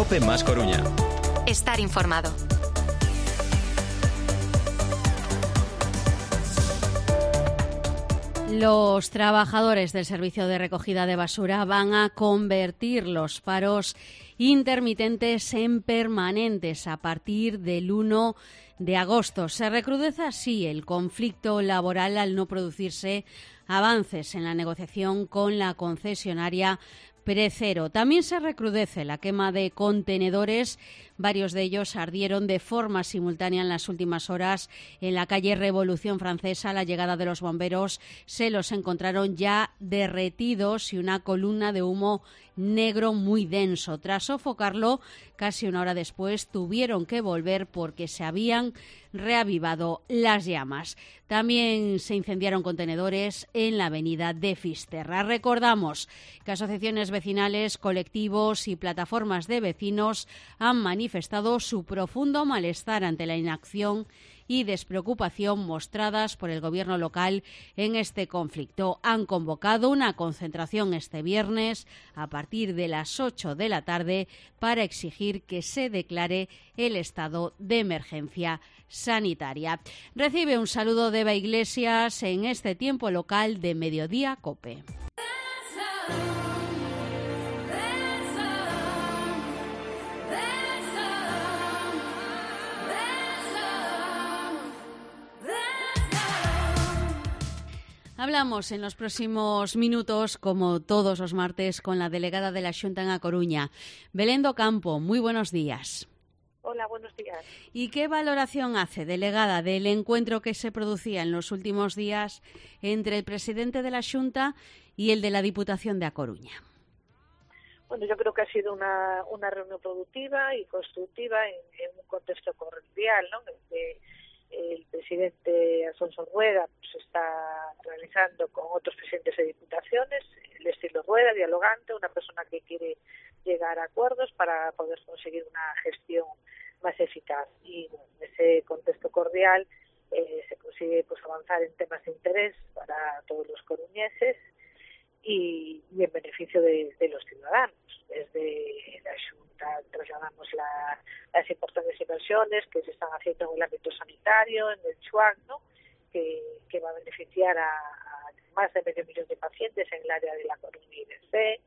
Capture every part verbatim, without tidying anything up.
COPE más Coruña. Estar informado. Los trabajadores del servicio de recogida de basura van a convertir los paros intermitentes en permanentes a partir del uno de agosto. Se recrudece así el conflicto laboral al no producirse avances en la negociación con la concesionaria Precero. También se recrudece la quema de contenedores. Varios de ellos ardieron de forma simultánea en las últimas horas en la calle Revolución Francesa. A la llegada de los bomberos se los encontraron ya derretidos y una columna de humo negro muy denso. Tras sofocarlo, casi una hora después tuvieron que volver porque se habían reavivado las llamas. También se incendiaron contenedores en la avenida de Fisterra. Recordamos que asociaciones vecinales, colectivos y plataformas de vecinos han manifestado su profundo malestar ante la inacción y despreocupación mostradas por el gobierno local en este conflicto. Han convocado una concentración este viernes a partir de las ocho de la tarde para exigir que se declare el estado de emergencia sanitaria. Recibe un saludo de Eva Iglesias en este tiempo local de Mediodía COPE. Hablamos en los próximos minutos, como todos los martes, con la delegada de la Xunta en A Coruña, Belén do Campo. Muy buenos días. Hola, buenos días. ¿Y qué valoración hace, delegada, del encuentro que se producía en los últimos días entre el presidente de la Xunta y el de la Diputación de A Coruña? Bueno, yo creo que ha sido una, una reunión productiva y constructiva en, en un contexto cordial, ¿no? De, el presidente Alfonso Rueda pues, está realizando con otros presidentes de diputaciones el estilo Rueda, dialogante, una persona que quiere llegar a acuerdos para poder conseguir una gestión más eficaz. Y bueno, en ese contexto cordial eh, se consigue pues avanzar en temas de interés para todos los coruñeses y, y en beneficio de, de los ciudadanos. Desde la Xunta trasladamos la, las importantes inversiones que se están haciendo en el ámbito sanitario, en el CHUAC, ¿no? que, que va a beneficiar a, a más de medio millón de pacientes en el área de la Coruña y del C E.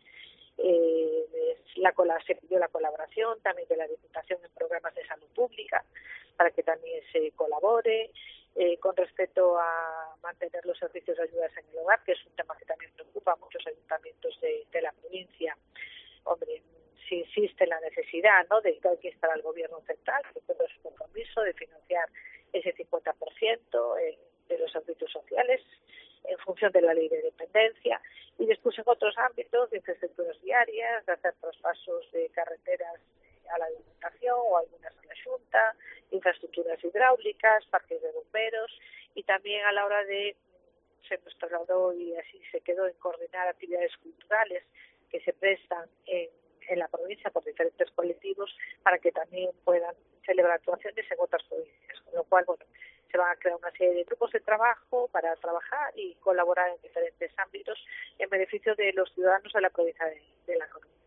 Eh, la, se pidió la colaboración también de la Diputación en programas de salud pública para que también se colabore. Eh, con respecto a mantener los servicios de ayudas en el hogar, que es un tema que también preocupa a muchos ayuntamientos de, de la provincia. Hombre, si existe la necesidad, ¿no?, de que hay que instar al gobierno central, que tenga su compromiso de financiar ese cincuenta por ciento eh, de los servicios sociales en función de la ley de dependencia, y después en otros ámbitos de infraestructuras diarias, de hacer traspasos de carreteras a la Diputación o algunas a la Xunta, infraestructuras hidráulicas, parques de bomberos, y también a la hora de, se nos trasladó y así se quedó en coordinar actividades culturales que se prestan en, en la provincia por diferentes colectivos para que también puedan celebrar actuaciones en otras provincias, con lo cual, bueno, se van a crear una serie de grupos de trabajo para trabajar y colaborar en diferentes ámbitos en beneficio de los ciudadanos de la provincia de, de La Coruña.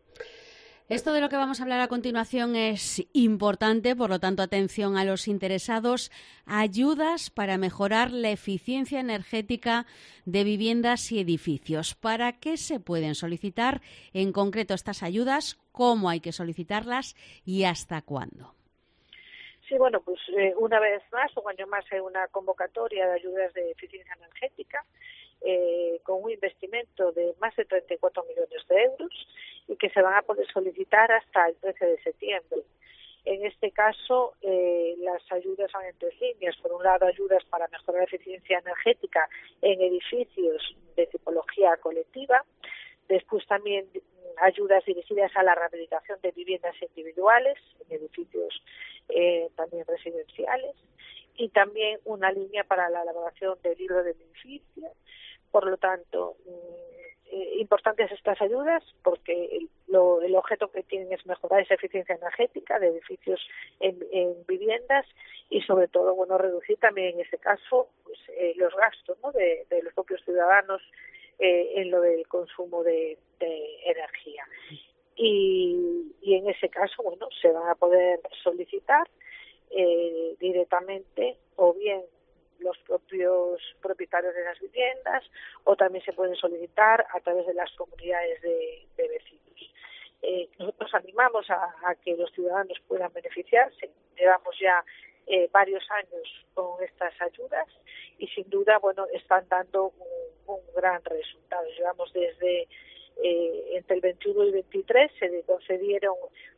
Esto de lo que vamos a hablar a continuación es importante, por lo tanto, atención a los interesados. Ayudas para mejorar la eficiencia energética de viviendas y edificios. ¿Para qué se pueden solicitar en concreto estas ayudas? ¿Cómo hay que solicitarlas y hasta cuándo? Sí, bueno, pues eh, una vez más, un año más, hay una convocatoria de ayudas de eficiencia energética eh, con un investimento de más de treinta y cuatro millones de euros y que se van a poder solicitar hasta el trece de septiembre. En este caso, eh, las ayudas van en tres líneas. Por un lado, ayudas para mejorar la eficiencia energética en edificios de tipología colectiva. Después también ayudas dirigidas a la rehabilitación de viviendas individuales en edificios eh, también residenciales. Y también una línea para la elaboración del libro del edificio. Por lo tanto, eh, importantes estas ayudas porque el, lo, el objeto que tienen es mejorar esa eficiencia energética de edificios en, en viviendas y sobre todo, bueno, reducir también en este caso pues, eh, los gastos, ¿no?, de, de los propios ciudadanos eh, en lo del consumo de, de energía. y, y en ese caso, bueno, se van a poder solicitar eh, directamente o bien los propios propietarios de las viviendas o también se pueden solicitar a través de las comunidades de, de vecinos. Eh, nosotros animamos a, a que los ciudadanos puedan beneficiarse. Llevamos ya eh, varios años con estas ayudas y sin duda, bueno, están dando un, un gran resultado. Llevamos desde eh, entre el veintiuno y el veintitrés se concedieron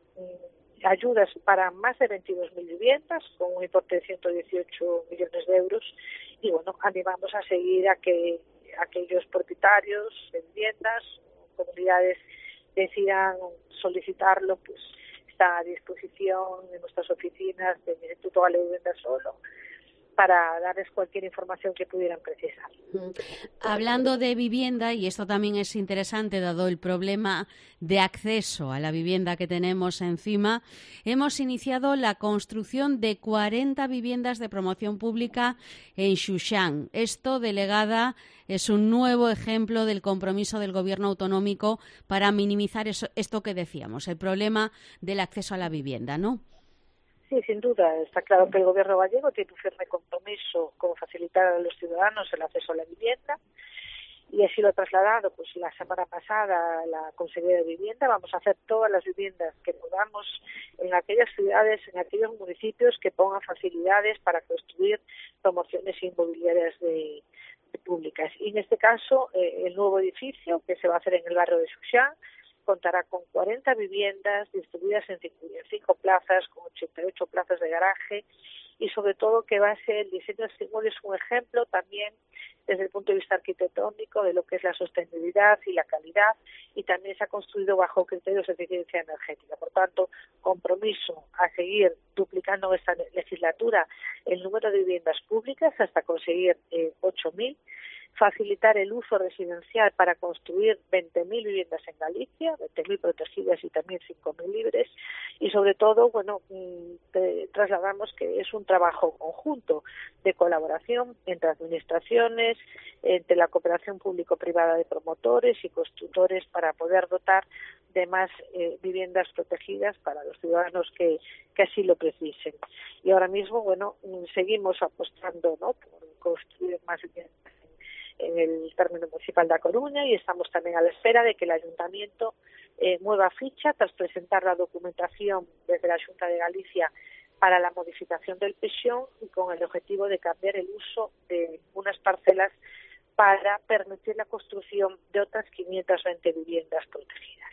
um, ayudas para más de veintidós mil viviendas con un importe de ciento dieciocho millones de euros y bueno, animamos a seguir a que aquellos propietarios de viviendas, comunidades decidan solicitarlo, pues está a disposición en nuestras oficinas del Instituto Galego de Vivienda Solo para darles cualquier información que pudieran precisar. Hablando de vivienda, y esto también es interesante dado el problema de acceso a la vivienda que tenemos encima, hemos iniciado la construcción de cuarenta viviendas de promoción pública en Xuxán. Esto, delegada, es un nuevo ejemplo del compromiso del Gobierno autonómico para minimizar eso, esto que decíamos, el problema del acceso a la vivienda, ¿no? Sí, sin duda. Está claro que el Gobierno gallego tiene un firme compromiso con facilitar a los ciudadanos el acceso a la vivienda y así lo ha trasladado pues la semana pasada la Consejería de Vivienda. Vamos a hacer todas las viviendas que podamos en aquellas ciudades, en aquellos municipios que pongan facilidades para construir promociones inmobiliarias de, de públicas. Y en este caso, eh, el nuevo edificio que se va a hacer en el barrio de Xuxán contará con cuarenta viviendas distribuidas en cinco plazas, con ochenta y ocho plazas de garaje y sobre todo que va a ser el diseño de es un ejemplo también desde el punto de vista arquitectónico de lo que es la sostenibilidad y la calidad y también se ha construido bajo criterios de eficiencia energética. Por tanto, compromiso a seguir duplicando en esta legislatura el número de viviendas públicas hasta conseguir eh, ocho mil, facilitar el uso residencial para construir veinte mil viviendas en Galicia, veinte mil protegidas y también cinco mil libres y sobre todo, bueno, te trasladamos que es un trabajo conjunto de colaboración entre administraciones, entre la cooperación público-privada de promotores y constructores para poder dotar de más eh, viviendas protegidas para los ciudadanos que, que así lo precisen. Y ahora mismo, bueno, seguimos apostando, ¿no?, por construir más viviendas en el término municipal de A Coruña y estamos también a la espera de que el Ayuntamiento eh, mueva ficha tras presentar la documentación desde la Xunta de Galicia para la modificación del P X O N y con el objetivo de cambiar el uso de unas parcelas para permitir la construcción de otras quinientas veinte viviendas protegidas.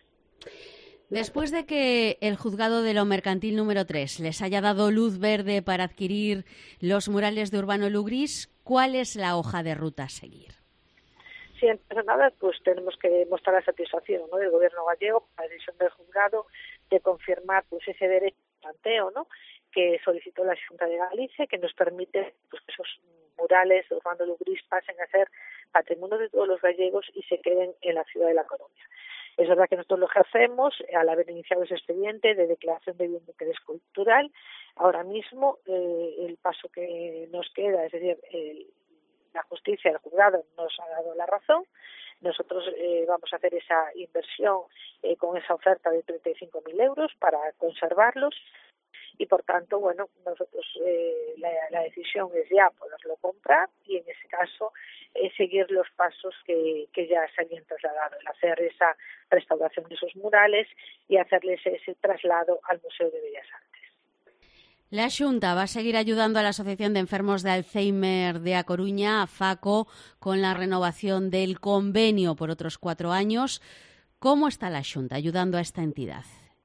Después de que el juzgado de lo mercantil número tres les haya dado luz verde para adquirir los murales de Urbano Lugrís, ¿cuál es la hoja de ruta a seguir? Sí, en nada, pues tenemos que mostrar la satisfacción, ¿no?, del Gobierno gallego por la decisión del juzgado de confirmar pues ese derecho de planteo, ¿no?, que solicitó la Xunta de Galicia, que nos permite pues que esos murales de Urbano Lugrís pasen a ser patrimonio de todos los gallegos y se queden en la ciudad de La Coruña. Es verdad que nosotros lo ejercemos al haber iniciado ese expediente de declaración de bien de interés cultural. Ahora mismo eh, el paso que nos queda, es decir, el, la justicia, el juzgado nos ha dado la razón. Nosotros eh, vamos a hacer esa inversión eh, con esa oferta de treinta y cinco mil euros para conservarlos y por tanto, bueno, nosotros eh, la, la decisión es ya poderlo comprar y en ese caso eh, seguir los pasos que, que ya se habían trasladado, el hacer esa restauración de esos murales y hacerles ese traslado al Museo de Bellas Artes. La Xunta va a seguir ayudando a la Asociación de Enfermos de Alzheimer de A Coruña, a FACO, con la renovación del convenio por otros cuatro años. ¿Cómo está la Xunta ayudando a esta entidad?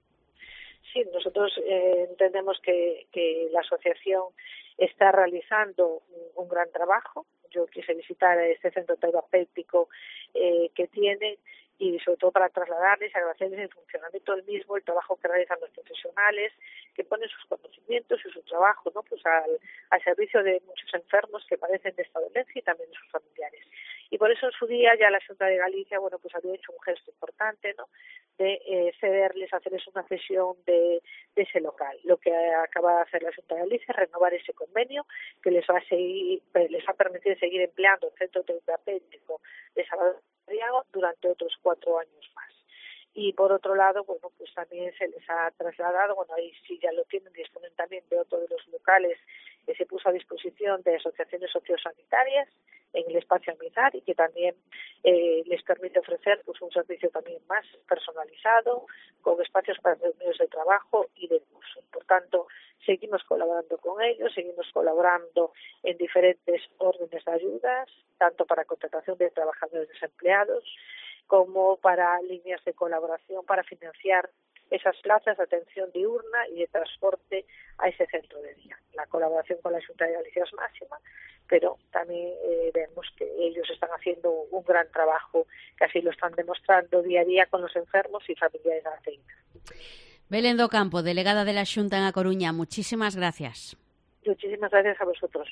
Sí, nosotros eh, entendemos que, que la asociación está realizando un, un gran trabajo. Yo quise visitar este centro terapéutico eh, que tiene y sobre todo para trasladarles y agradecerles el funcionamiento del mismo, el trabajo que realizan los profesionales, que ponen sus conocimientos y su trabajo, ¿no?, pues al, al servicio de muchos enfermos que padecen de esta dolencia y también de sus familiares. Y por eso en su día ya la Xunta de Galicia, bueno, pues había hecho un gesto importante, ¿no?, de eh, cederles, hacerles una cesión de, de ese local. Lo que acaba de hacer la Xunta de Galicia es renovar ese convenio que les va a seguir, les va a permitir seguir empleando el centro terapéutico de Salvador durante otros cuatro años más. y por otro lado, bueno, pues también se les ha trasladado, bueno, ahí sí ya lo tienen, disponen también de otro de los locales que se puso a disposición de asociaciones sociosanitarias en el espacio Amizar y que también eh, les permite ofrecer pues un servicio también más personalizado, con espacios para reuniones de trabajo y de curso. Por tanto, seguimos colaborando con ellos, seguimos colaborando en diferentes órdenes de ayudas, tanto para contratación de trabajadores desempleados como para líneas de colaboración para financiar esas plazas de atención diurna y de transporte a ese centro de día. La colaboración con la Xunta de Galicia es máxima, pero también eh, vemos que ellos están haciendo un gran trabajo, que así lo están demostrando día a día con los enfermos y familiares de la feina. Belén do Campo, delegada de la Xunta en A Coruña, muchísimas gracias. Muchísimas gracias a vosotros.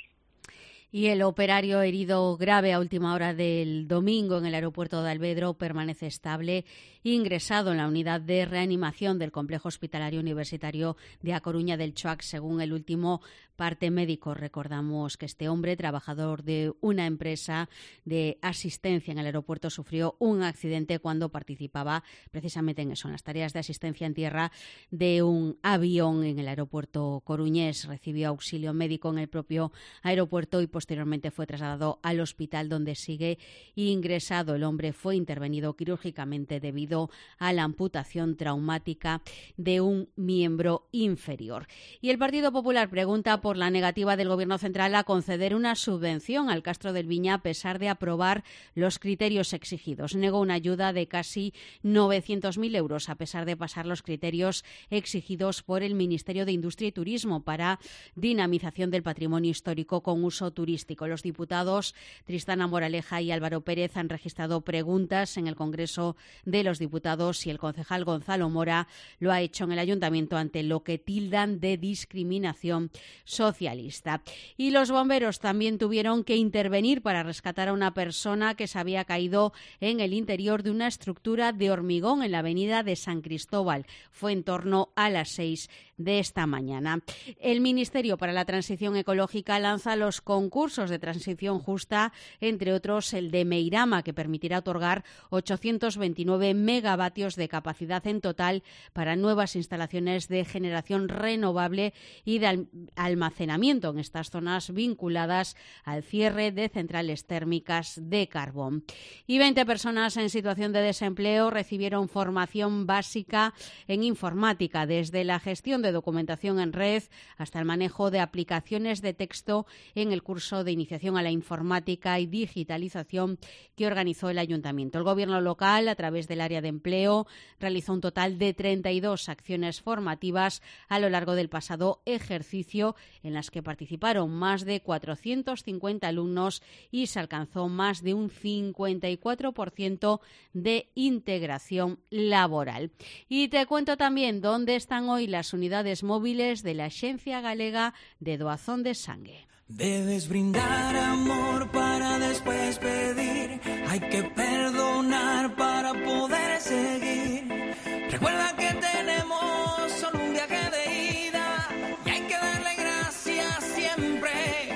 Y el operario herido grave a última hora del domingo en el aeropuerto de Alvedro permanece estable, ingresado en la unidad de reanimación del Complejo Hospitalario Universitario de A Coruña del Choac, según el último parte médico. Recordamos que este hombre, trabajador de una empresa de asistencia en el aeropuerto, sufrió un accidente cuando participaba precisamente en eso, en las tareas de asistencia en tierra de un avión en el aeropuerto coruñés. Recibió auxilio médico en el propio aeropuerto y posteriormente fue trasladado al hospital, donde sigue ingresado. El hombre fue intervenido quirúrgicamente debido a la amputación traumática de un miembro inferior. Y el Partido Popular pregunta por la negativa del Gobierno central a conceder una subvención al Castro del Viña a pesar de aprobar los criterios exigidos. Negó una ayuda de casi novecientos mil euros a pesar de pasar los criterios exigidos por el Ministerio de Industria y Turismo para dinamización del patrimonio histórico con uso turístico. Los diputados Tristana Moraleja y Álvaro Pérez han registrado preguntas en el Congreso de los Diputados y el concejal Gonzalo Mora lo ha hecho en el Ayuntamiento ante lo que tildan de discriminación socialista. Y los bomberos también tuvieron que intervenir para rescatar a una persona que se había caído en el interior de una estructura de hormigón en la avenida de San Cristóbal. Fue en torno a las seis de esta mañana. El Ministerio para la Transición Ecológica lanza los concursos de transición justa, entre otros el de Meirama, que permitirá otorgar ochocientos veintinueve megavatios de capacidad en total para nuevas instalaciones de generación renovable y de almacenamiento en estas zonas vinculadas al cierre de centrales térmicas de carbón. Y veinte personas en situación de desempleo recibieron formación básica en informática, desde la gestión de documentación en red hasta el manejo de aplicaciones de texto en el curso de iniciación a la informática y digitalización que organizó el Ayuntamiento. El Gobierno local, a través del área de empleo, realizó un total de treinta y dos acciones formativas a lo largo del pasado ejercicio, en las que participaron más de cuatrocientos cincuenta alumnos y se alcanzó más de un cincuenta y cuatro por ciento de integración laboral. Y te cuento también dónde están hoy las unidades móviles de la Axencia Galega de Doazón de Sangue. Debes brindar amor para después pedir. Hay que perdonar para poder seguir. Recuerda que tenemos solo un viaje de ida y hay que darle gracias siempre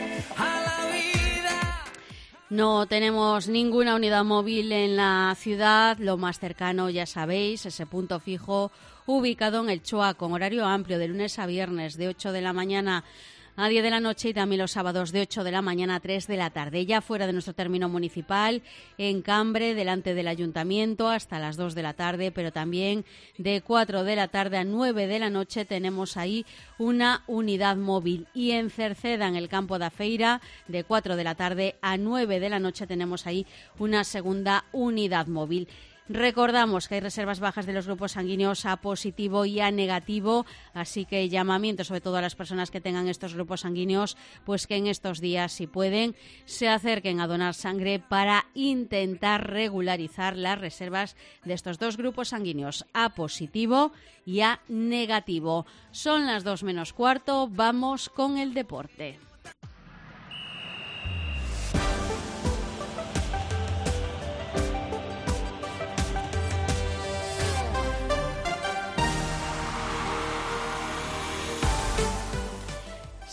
a la vida. No tenemos ninguna unidad móvil en la ciudad. Lo más cercano, ya sabéis, ese punto fijo ubicado en el Choac, con horario amplio de lunes a viernes de ocho de la mañana a diez de la noche y también los sábados de ocho de la mañana a tres de la tarde. Ya fuera de nuestro término municipal, en Cambre, delante del Ayuntamiento, hasta las dos de la tarde, pero también de cuatro de la tarde a nueve de la noche tenemos ahí una unidad móvil. Y en Cerceda, en el campo da Feira, de cuatro de la tarde a nueve de la noche tenemos ahí una segunda unidad móvil. Recordamos que hay reservas bajas de los grupos sanguíneos A positivo y A negativo, así que llamamiento sobre todo a las personas que tengan estos grupos sanguíneos, pues que en estos días, si pueden, se acerquen a donar sangre para intentar regularizar las reservas de estos dos grupos sanguíneos, A positivo y A negativo. Son las dos menos cuarto, vamos con el deporte.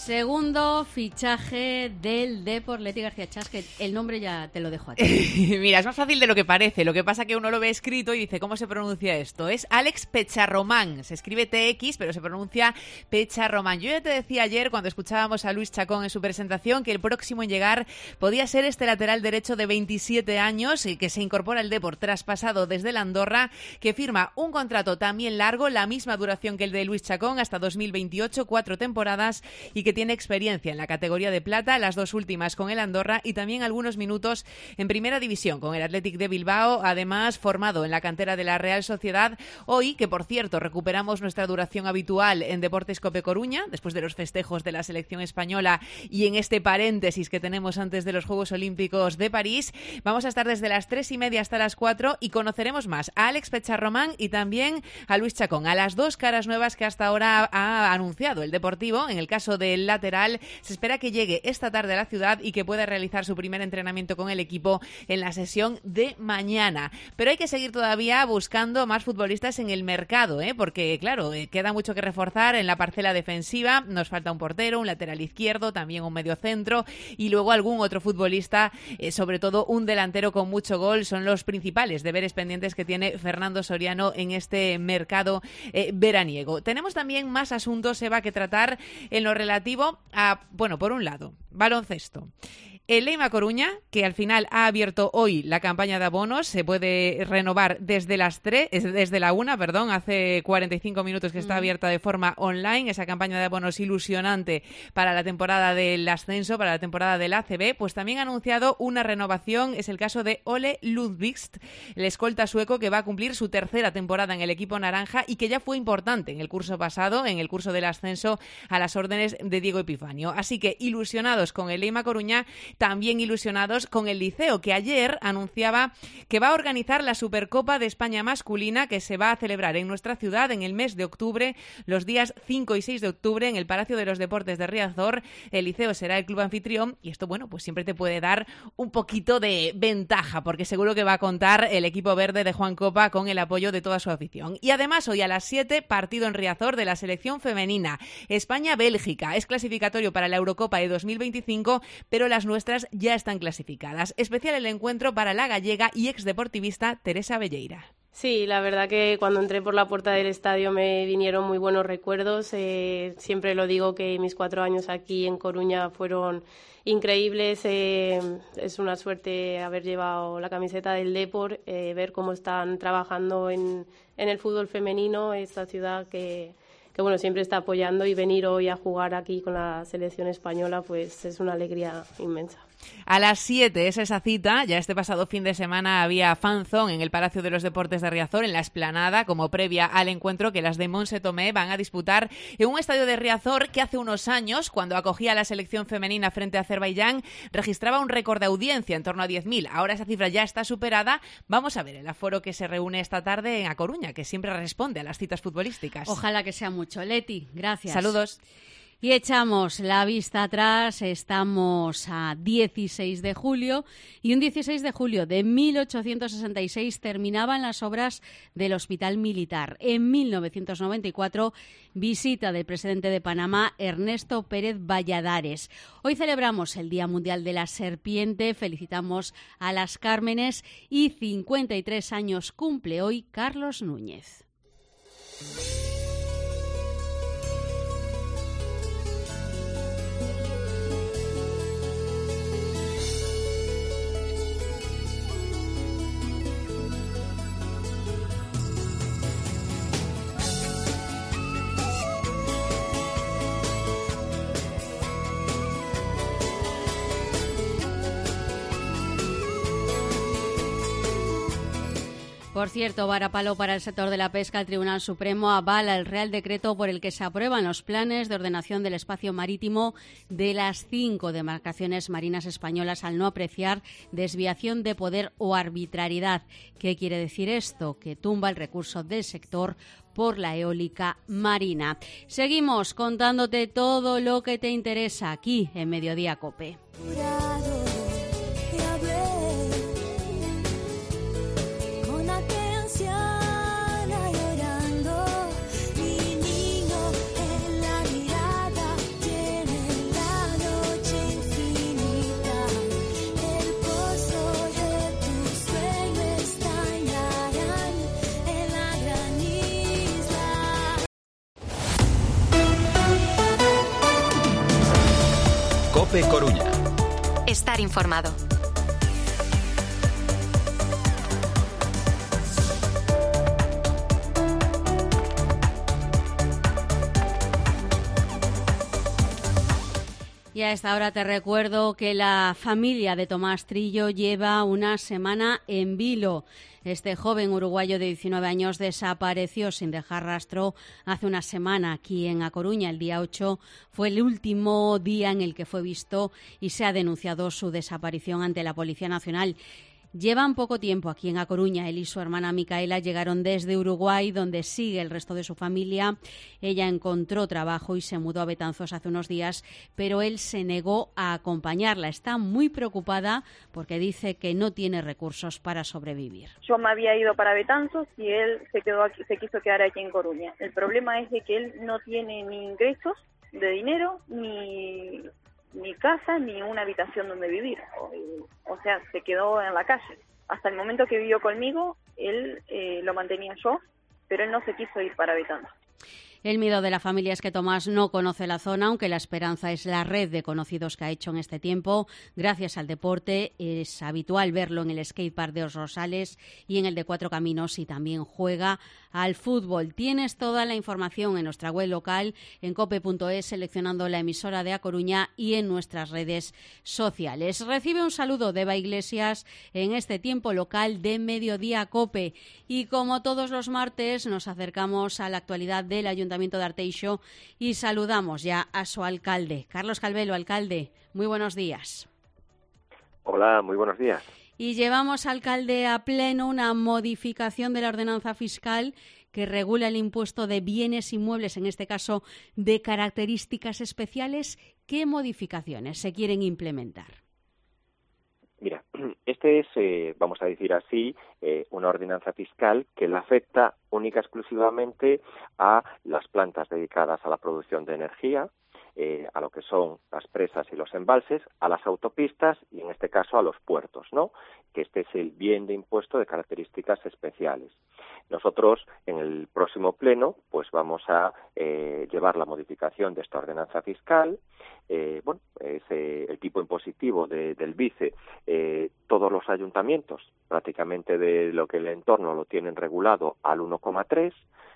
Segundo fichaje del Depor, Leti García Chas, que el nombre ya te lo dejo a ti. Mira, es más fácil de lo que parece. Lo que pasa que uno lo ve escrito y dice, ¿cómo se pronuncia esto? Es Alex Pecharromán. Se escribe T X, pero se pronuncia Pecharromán. Yo ya te decía ayer, cuando escuchábamos a Luis Chacón en su presentación, que el próximo en llegar podía ser este lateral derecho de veintisiete años, que se incorpora al Depor traspasado desde el Andorra, que firma un contrato también largo, la misma duración que el de Luis Chacón, hasta dos mil veintiocho, cuatro temporadas, y que tiene experiencia en la categoría de plata, las dos últimas con el Andorra y también algunos minutos en primera división con el Athletic de Bilbao, además formado en la cantera de la Real Sociedad. Hoy, que por cierto recuperamos nuestra duración habitual en Deportes Cope Coruña, después de los festejos de la selección española y en este paréntesis que tenemos antes de los Juegos Olímpicos de París, vamos a estar desde las tres y media hasta las cuatro y conoceremos más a Alex Pecharromán y también a Luis Chacón, a las dos caras nuevas que hasta ahora ha anunciado el Deportivo. En el caso del lateral, se espera que llegue esta tarde a la ciudad y que pueda realizar su primer entrenamiento con el equipo en la sesión de mañana. Pero hay que seguir todavía buscando más futbolistas en el mercado, ¿eh? Porque, claro, eh, queda mucho que reforzar en la parcela defensiva. Nos falta un portero, un lateral izquierdo, también un mediocentro y luego algún otro futbolista, eh, sobre todo un delantero con mucho gol. Son los principales deberes pendientes que tiene Fernando Soriano en este mercado eh, veraniego. Tenemos también más asuntos, Eva, que tratar en lo relativo a, bueno, por un lado, baloncesto. El Leima Coruña, que al final ha abierto hoy la campaña de abonos, se puede renovar desde las tres, desde la una, perdón, hace cuarenta y cinco minutos que está abierta de forma online, esa campaña de abonos ilusionante para la temporada del ascenso, para la temporada del A C B, pues también ha anunciado una renovación, es el caso de Ole Ludvigst, el escolta sueco que va a cumplir su tercera temporada en el equipo naranja y que ya fue importante en el curso pasado, en el curso del ascenso a las órdenes de Diego Epifanio. Así que ilusionados con el Leima Coruña, también ilusionados con el Liceo, que ayer anunciaba que va a organizar la Supercopa de España masculina, que se va a celebrar en nuestra ciudad en el mes de octubre, los días cinco y seis de octubre, en el Palacio de los Deportes de Riazor. El Liceo será el club anfitrión y esto, bueno, pues siempre te puede dar un poquito de ventaja, porque seguro que va a contar el equipo verde de Juan Copa con el apoyo de toda su afición. Y además hoy a las siete, partido en Riazor de la selección femenina. España-Bélgica es clasificatorio para la Eurocopa de dos mil veinticinco, pero las nuestras ya están clasificadas. Especial el encuentro para la gallega y exdeportivista Teresa Belleira. Sí, la verdad que cuando entré por la puerta del estadio me vinieron muy buenos recuerdos. Eh, siempre lo digo que mis cuatro años aquí en Coruña fueron increíbles. Eh, es una suerte haber llevado la camiseta del Depor, eh, ver cómo están trabajando en, en el fútbol femenino, esta ciudad que... que bueno, siempre está apoyando, y venir hoy a jugar aquí con la selección española pues es una alegría inmensa. A las siete es esa cita. Ya este pasado fin de semana había fanzone en el Palacio de los Deportes de Riazor, en la Explanada, como previa al encuentro que las de Montse Tomé van a disputar en un estadio de Riazor que hace unos años, cuando acogía a la selección femenina frente a Azerbaiyán, registraba un récord de audiencia en torno a diez mil. Ahora esa cifra ya está superada. Vamos a ver el aforo que se reúne esta tarde en A Coruña, que siempre responde a las citas futbolísticas. Ojalá que sea mucho. Leti, gracias. Saludos. Y echamos la vista atrás, estamos a dieciséis de julio y un dieciséis de julio de mil ochocientos sesenta y seis terminaban las obras del Hospital Militar. En mil novecientos noventa y cuatro, visita del presidente de Panamá, Ernesto Pérez Valladares. Hoy celebramos el Día Mundial de la Serpiente, felicitamos a las Cármenes y cincuenta y tres años cumple hoy Carlos Núñez. Por cierto, varapalo para el sector de la pesca. El Tribunal Supremo avala el Real Decreto por el que se aprueban los planes de ordenación del espacio marítimo de las cinco demarcaciones marinas españolas al no apreciar desviación de poder o arbitrariedad. ¿Qué quiere decir esto? Que tumba el recurso del sector por la eólica marina. Seguimos contándote todo lo que te interesa aquí en Mediodía Cope. COPE Coruña. Estar informado. Y a esta hora te recuerdo que la familia de Tomás Trillo lleva una semana en vilo. Este joven uruguayo de diecinueve años desapareció sin dejar rastro hace una semana aquí en A Coruña. El día ocho fue el último día en el que fue visto y se ha denunciado su desaparición ante la Policía Nacional. Llevan poco tiempo aquí en A Coruña. Él y su hermana Micaela llegaron desde Uruguay, donde sigue el resto de su familia. Ella encontró trabajo y se mudó a Betanzos hace unos días, pero él se negó a acompañarla. Está muy preocupada porque dice que no tiene recursos para sobrevivir. Yo me había ido para Betanzos y él se quedó aquí, se quiso quedar aquí en Coruña. El problema es de que él no tiene ni ingresos de dinero, ni... ni casa, ni una habitación donde vivir. O, o sea, se quedó en la calle. Hasta el momento que vivió conmigo, él eh, lo mantenía yo, pero él no se quiso ir para Betanzos. El miedo de la familia es que Tomás no conoce la zona, aunque la esperanza es la red de conocidos que ha hecho en este tiempo. Gracias al deporte es habitual verlo en el skatepark de Os Rosales y en el de Cuatro Caminos, y también juega al fútbol. Tienes toda la información en nuestra web local, en cope punto es, seleccionando la emisora de A Coruña, y en nuestras redes sociales. Recibe un saludo de Eva Iglesias en este tiempo local de Mediodía Cope. Y como todos los martes, nos acercamos a la actualidad del Ayuntamiento de Arteixo y saludamos ya a su alcalde, Carlos Calvelo. Alcalde, muy buenos días. Hola, muy buenos días. Y llevamos, alcalde, a pleno una modificación de la ordenanza fiscal que regula el impuesto de bienes inmuebles, en este caso de características especiales. ¿Qué modificaciones se quieren implementar? Mira, este es, eh, vamos a decir así, eh, una ordenanza fiscal que le afecta única y exclusivamente a las plantas dedicadas a la producción de energía, eh, a lo que son las presas y los embalses, a las autopistas y en este caso a los puertos, ¿no? Que este es el bien de impuesto de características especiales. Nosotros en el próximo pleno pues vamos a eh, llevar la modificación de esta ordenanza fiscal. Eh, bueno, es eh, el tipo impositivo de, del B I C E. Eh, todos los ayuntamientos, prácticamente de lo que el entorno lo tienen regulado al uno coma tres.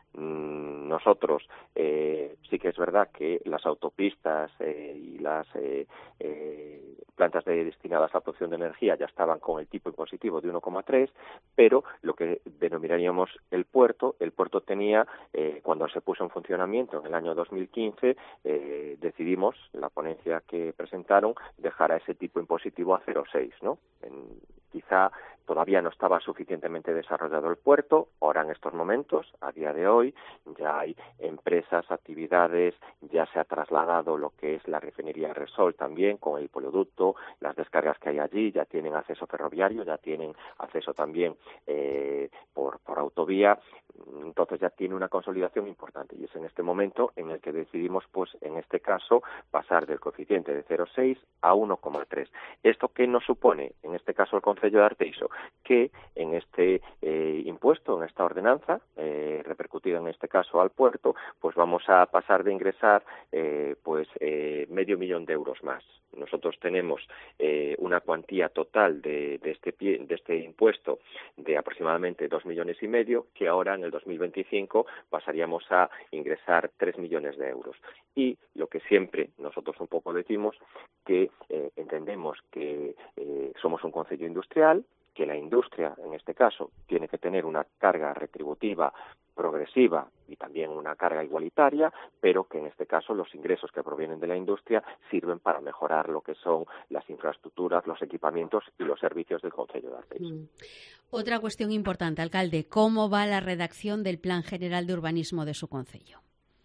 Nosotros eh, sí que es verdad que las autopistas eh, y las eh, eh, plantas de, destinadas a la producción de energía ya estaban con el tipo impositivo de uno coma tres, pero lo que denominaríamos el puerto, el puerto tenía, eh, cuando se puso en funcionamiento en el año dos mil quince, eh, decidimos, la ponencia que presentaron, dejar a ese tipo impositivo a cero coma seis, ¿no? En, quizá todavía no estaba suficientemente desarrollado el puerto. Ahora, en estos momentos, a día de hoy, ya hay empresas, actividades, ya se ha trasladado lo que es la refinería Repsol también con el polioducto, las descargas que hay allí ya tienen acceso ferroviario, ya tienen acceso también eh, por, por autovía. Entonces ya tiene una consolidación importante y es en este momento en el que decidimos, pues en este caso, pasar del coeficiente de cero coma seis a uno coma tres. ¿Esto qué nos supone? En este caso el Concello de Arteixo, que en este eh, impuesto, en esta ordenanza, eh, repercutida en este caso al puerto, pues vamos a pasar de ingresar eh, pues eh, medio millón de euros más. Nosotros tenemos eh, una cuantía total de, de, este pie, de este impuesto de aproximadamente dos millones y medio, que ahora en el dos mil veinticinco pasaríamos a ingresar tres millones de euros. Y lo que siempre nosotros un poco decimos, que eh, entendemos que eh, somos un concello industrial, que la industria, en este caso, tiene que tener una carga retributiva progresiva y también una carga igualitaria, pero que en este caso los ingresos que provienen de la industria sirven para mejorar lo que son las infraestructuras, los equipamientos y los servicios del Concello de Arteixo. Mm. Otra cuestión importante, alcalde, ¿cómo va la redacción del Plan General de Urbanismo de su concello?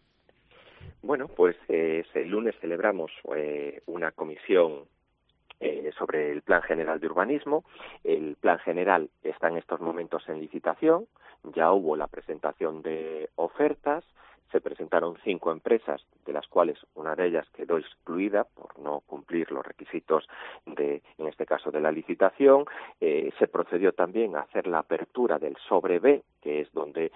Bueno, pues eh, el lunes celebramos eh, una comisión Eh, sobre el Plan General de Urbanismo. El Plan General está en estos momentos en licitación, ya hubo la presentación de ofertas, se presentaron cinco empresas, de las cuales una de ellas quedó excluida por no cumplir los requisitos de, en este caso, de la licitación. Eh, se procedió también a hacer la apertura del sobre B, que es donde se va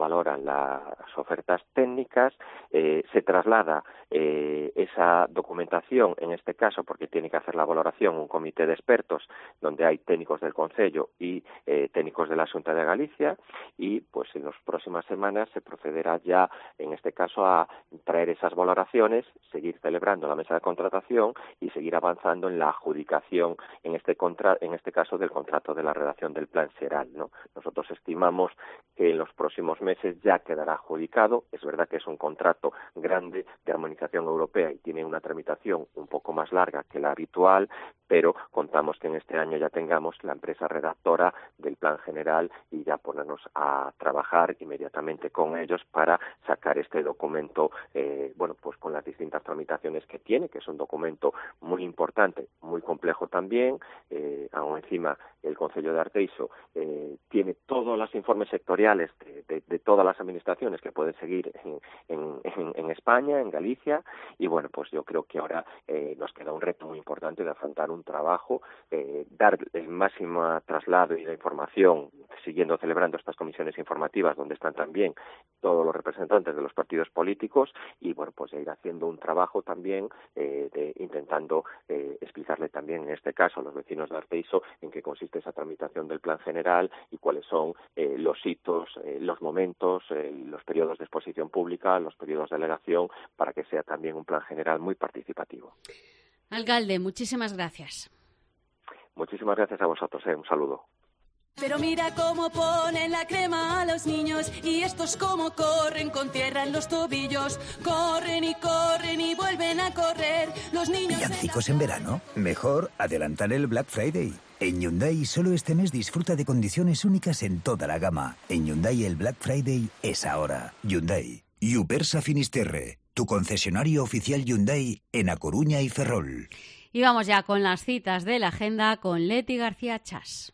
valoran las ofertas técnicas, eh, se traslada eh, esa documentación, en este caso, porque tiene que hacer la valoración un comité de expertos donde hay técnicos del Concello y eh, técnicos de la Xunta de Galicia, y pues en las próximas semanas se procederá ya, en este caso, a traer esas valoraciones, seguir celebrando la mesa de contratación y seguir avanzando en la adjudicación, en este contra, en este caso, del contrato de la redacción del Plan Xeral, ¿no? Nosotros estimamos que en los próximos meses ya quedará adjudicado. Es verdad que es un contrato grande de armonización europea y tiene una tramitación un poco más larga que la habitual, pero contamos que en este año ya tengamos la empresa redactora del Plan General y ya ponernos a trabajar inmediatamente con ellos para sacar este documento, eh, bueno, pues con las distintas tramitaciones que tiene, que es un documento muy importante, muy complejo también. Eh, aún encima, el Concello de Arteixo eh, tiene todos los informes sectoriales de, de, de todas las administraciones que pueden seguir en, en, en, en España, en Galicia, y bueno, pues yo creo que ahora eh, nos queda un reto muy importante de afrontar un trabajo, eh, dar el máximo traslado y la información, siguiendo celebrando estas comisiones informativas donde están también todos los representantes de los partidos políticos, y bueno, pues ir haciendo un trabajo también eh, de intentando eh, explicarle también, en este caso, a los vecinos de Arteixo en qué consiste esa tramitación del Plan General y cuáles son eh, los hitos, eh, los momentos, eh, los periodos de exposición pública, los periodos de alegación, para que sea también un Plan General muy participativo. Alcalde, muchísimas gracias. Muchísimas gracias a vosotros, eh, un saludo. Pero mira cómo ponen la crema a los niños y estos cómo corren con tierra en los tobillos. Corren y corren y vuelven a correr. Los niños... ¿Villancicos en verano? Mejor adelantar el Black Friday. En Hyundai solo este mes disfruta de condiciones únicas en toda la gama. En Hyundai el Black Friday es ahora. Hyundai. Yupersa Finisterre, tu concesionario oficial Hyundai en A Coruña y Ferrol. Y vamos ya con las citas de la agenda con Leti García Chas.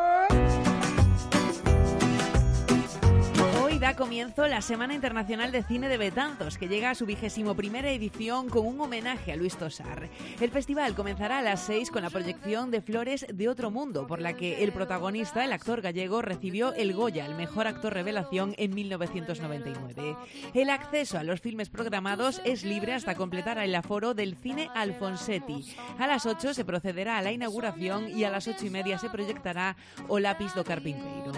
Da comienzo la Semana Internacional de Cine de Betanzos, que llega a su vigésimo primera edición con un homenaje a Luis Tosar. El festival comenzará a las seis con la proyección de Flores de otro mundo, por la que el protagonista, el actor gallego, recibió el Goya, el mejor actor revelación, en mil novecientos noventa y nueve. El acceso a los filmes programados es libre hasta completar el aforo del Cine Alfonsetti. A las ocho se procederá a la inauguración y a las ocho y media se proyectará O Lápis do Carpinteiro.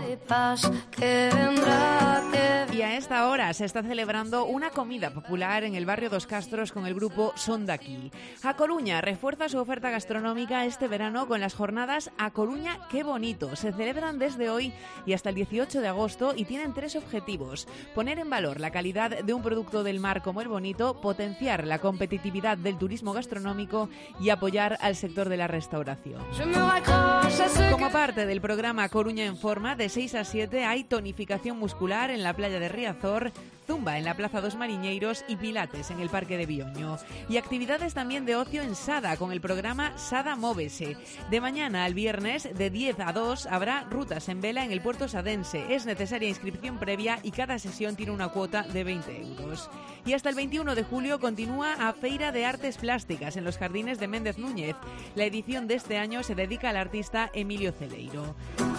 Y a esta hora se está celebrando una comida popular en el barrio Dos Castros con el grupo Son Daqui. A Coruña refuerza su oferta gastronómica este verano con las jornadas A Coruña Qué Bonito. Se celebran desde hoy y hasta el dieciocho de agosto y tienen tres objetivos: poner en valor la calidad de un producto del mar como el bonito, potenciar la competitividad del turismo gastronómico y apoyar al sector de la restauración. Como parte del programa Coruña en Forma, de seis a siete hay tonificación muscular en la playa de Riazor, zumba en la Plaza dos Mariñeiros y pilates en el Parque de Bioño. Y actividades también de ocio en Sada con el programa Sada Móvese. De mañana al viernes, de diez a dos, habrá rutas en vela en el puerto sadense. Es necesaria inscripción previa y cada sesión tiene una cuota de veinte euros. Y hasta el veintiuno de julio continúa a Feira de Artes Plásticas en los Jardines de Méndez Núñez. La edición de este año se dedica al artista Emilio Celeiro.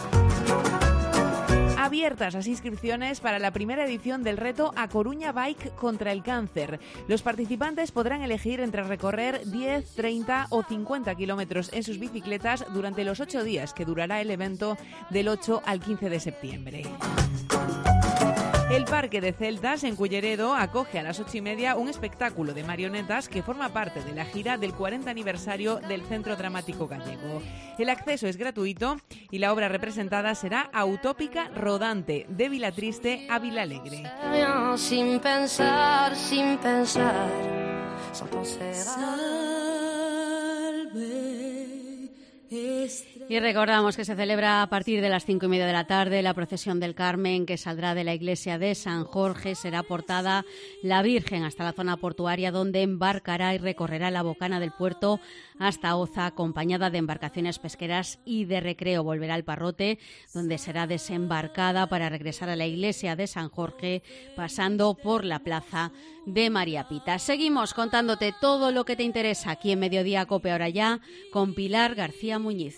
Abiertas las inscripciones para la primera edición del reto A Coruña Bike contra el cáncer. Los participantes podrán elegir entre recorrer diez, treinta o cincuenta kilómetros en sus bicicletas durante los ocho días que durará el evento, del ocho al quince de septiembre. El Parque de Celtas, en Culleredo, acoge a las ocho y media un espectáculo de marionetas que forma parte de la gira del cuarenta aniversario del Centro Dramático Gallego. El acceso es gratuito y la obra representada será Autópica Rodante, de Vilatriste a Vilalegre. Sin pensar, sin pensar, sin pensar. Y recordamos que se celebra a partir de las cinco y media de la tarde la procesión del Carmen, que saldrá de la iglesia de San Jorge. Será portada la Virgen hasta la zona portuaria, donde embarcará y recorrerá la bocana del puerto hasta Oza, acompañada de embarcaciones pesqueras y de recreo. Volverá al Parrote, donde será desembarcada para regresar a la iglesia de San Jorge, pasando por la plaza de María Pita. Seguimos contándote todo lo que te interesa aquí en Mediodía Cope, ahora ya con Pilar García Muñiz.